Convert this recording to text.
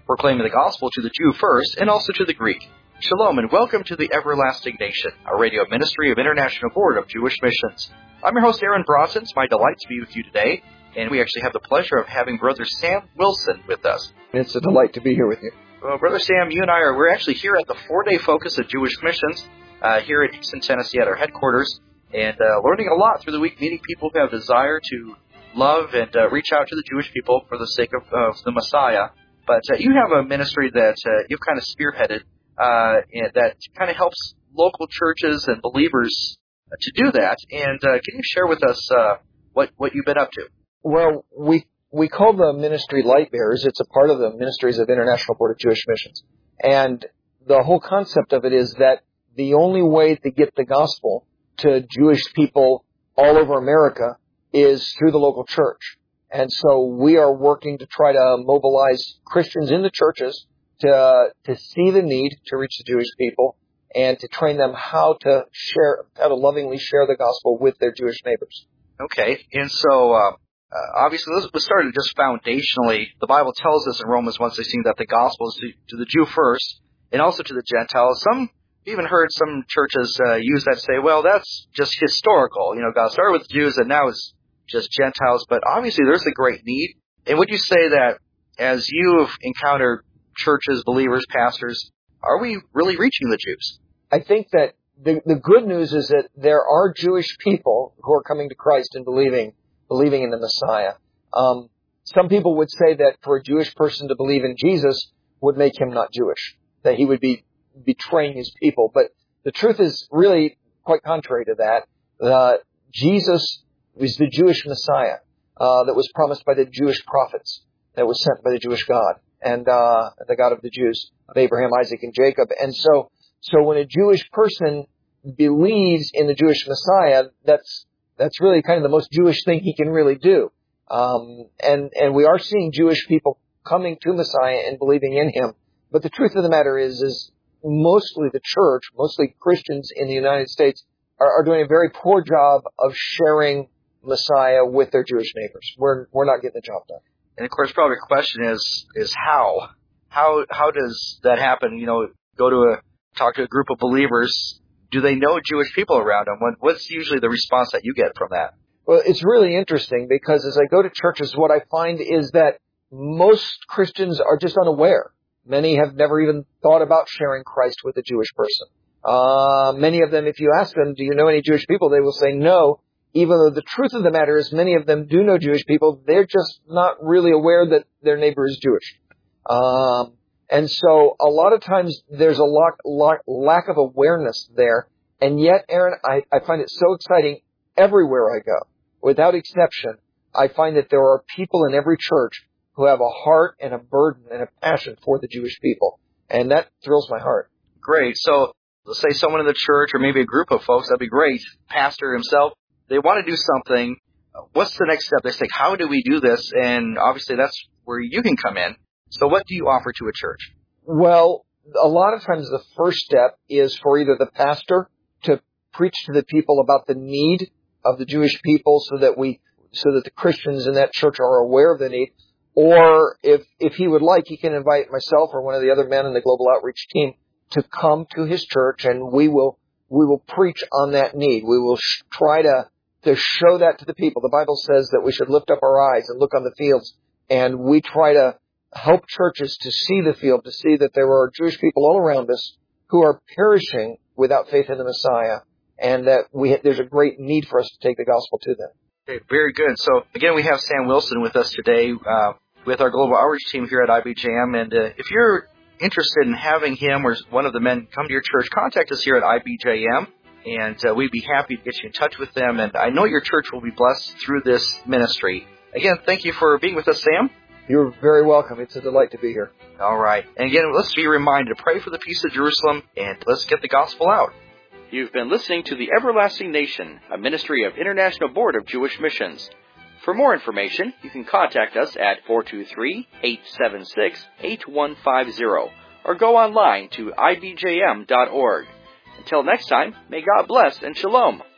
proclaiming the gospel to the Jew first and also to the Greek. Shalom and welcome to the Everlasting Nation, a radio ministry of International Board of Jewish Missions. I'm your host, Aaron Bronson. It's my delight to be with you today, and we actually have the pleasure of having Brother Sam Wilson with us. It's a delight to be here with you. Well, Brother Sam, you and we're actually here at the 4-day focus of Jewish Missions here in Houston, Tennessee at our headquarters, and learning a lot through the week, meeting people who have desire to love and reach out to the Jewish people for the sake of the Messiah. But you have a ministry that you've kind of spearheaded and that kind of helps local churches and believers to do that. And can you share with us what you've been up to? Well, we call the ministry Light Bearers. It's a part of the Ministries of International Board of Jewish Missions. And the whole concept of it is that the only way to get the gospel to Jewish people all over America is through the local church. And so we are working to try to mobilize Christians in the churches to see the need to reach the Jewish people and to train them how to lovingly share the gospel with their Jewish neighbors. Okay. And so, obviously, let's start just foundationally. The Bible tells us in Romans 1:16 that the gospel is to the Jew first and also to the Gentiles. Some even heard some churches use that to say, well, that's just historical. You know, God started with the Jews and now it's just Gentiles. But obviously, there's a great need. And would you say that as you've encountered churches, believers, pastors, are we really reaching the Jews? I think that the good news is that there are Jewish people who are coming to Christ and believing in the Messiah. Some people would say that for a Jewish person to believe in Jesus would make him not Jewish, that he would be betraying his people. But the truth is really quite contrary to that. Jesus was the Jewish Messiah that was promised by the Jewish prophets, that was sent by the Jewish God and the God of the Jews, of Abraham, Isaac, and Jacob. And so when a Jewish person believes in the Jewish Messiah, that's really kind of the most Jewish thing he can really do. And we are seeing Jewish people coming to Messiah and believing in him. But the truth of the matter is mostly the church, mostly Christians in the United States are doing a very poor job of sharing Messiah with their Jewish neighbors. We're not getting the job done. And of course, probably the question is how? How does that happen? You know, talk to a group of believers. Do they know Jewish people around them? What's usually the response that you get from that? Well, it's really interesting because as I go to churches, what I find is that most Christians are just unaware. Many have never even thought about sharing Christ with a Jewish person. Many of them, if you ask them, do you know any Jewish people? They will say no, even though the truth of the matter is many of them do know Jewish people. They're just not really aware that their neighbor is Jewish. And so a lot of times there's a lack of awareness there. And yet, Aaron, I find it so exciting everywhere I go. Without exception, I find that there are people in every church who have a heart and a burden and a passion for the Jewish people. And that thrills my heart. Great. So let's say someone in the church or maybe a group of folks, that'd be great. Pastor himself, they want to do something. What's the next step? They say, how do we do this? And obviously that's where you can come in. So what do you offer to a church? Well, a lot of times the first step is for either the pastor to preach to the people about the need of the Jewish people so that the Christians in that church are aware of the need. Or if he would like, he can invite myself or one of the other men in the global outreach team to come to his church and we will preach on that need. We will try to show that to the people. The Bible says that we should lift up our eyes and look on the fields, and we try to help churches to see the field, to see that there are Jewish people all around us who are perishing without faith in the Messiah, and that there's a great need for us to take the gospel to them. Okay, very good. So again, we have Sam Wilson with us today with our global outreach team here at IBJM, and if you're interested in having him or one of the men come to your church, contact us here at IBJM, and we'd be happy to get you in touch with them. And I know your church will be blessed through this ministry. Again, thank you for being with us, Sam. You're very welcome. It's a delight to be here. All right. And again, let's be reminded to pray for the peace of Jerusalem, and let's get the gospel out. You've been listening to The Everlasting Nation, a ministry of International Board of Jewish Missions. For more information, you can contact us at 423-876-8150 or go online to ibjm.org. Until next time, may God bless and shalom.